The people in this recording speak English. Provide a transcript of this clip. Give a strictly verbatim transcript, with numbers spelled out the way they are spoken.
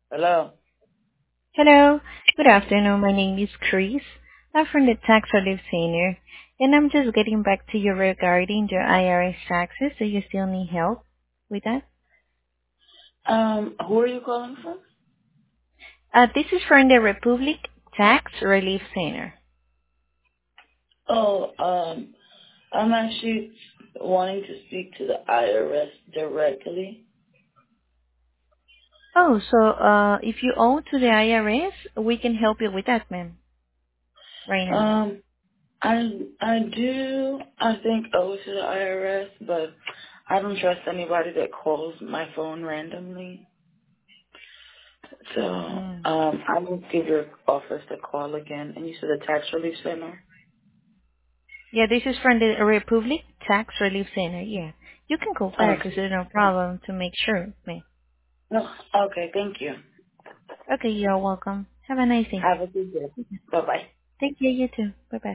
Hello. Hello. Good afternoon. My name is Chris. I'm from the Tax Relief Center, and I'm just getting back to you regarding your I R S taxes. Do you still need help with that? Um, who are you calling from? Uh, this is from the Republic Tax Relief Center. Oh, um, I'm actually wanting to speak to the I R S directly. Oh, so uh, if you owe to the I R S, we can help you with that, ma'am, right now. Um, I I do I think owe to the I R S, but I don't trust anybody that calls my phone randomly. So, Mm. um, I will give your office a call again. And you said the tax relief center. Yeah, this is from the Republic Tax Relief Center. Yeah, you can go back. Oh, Is there no problem to make sure, ma'am? no. Okay, thank you. Okay, you're welcome. Have a nice day. Have a good day. Bye bye. Thank you. You too. Bye bye.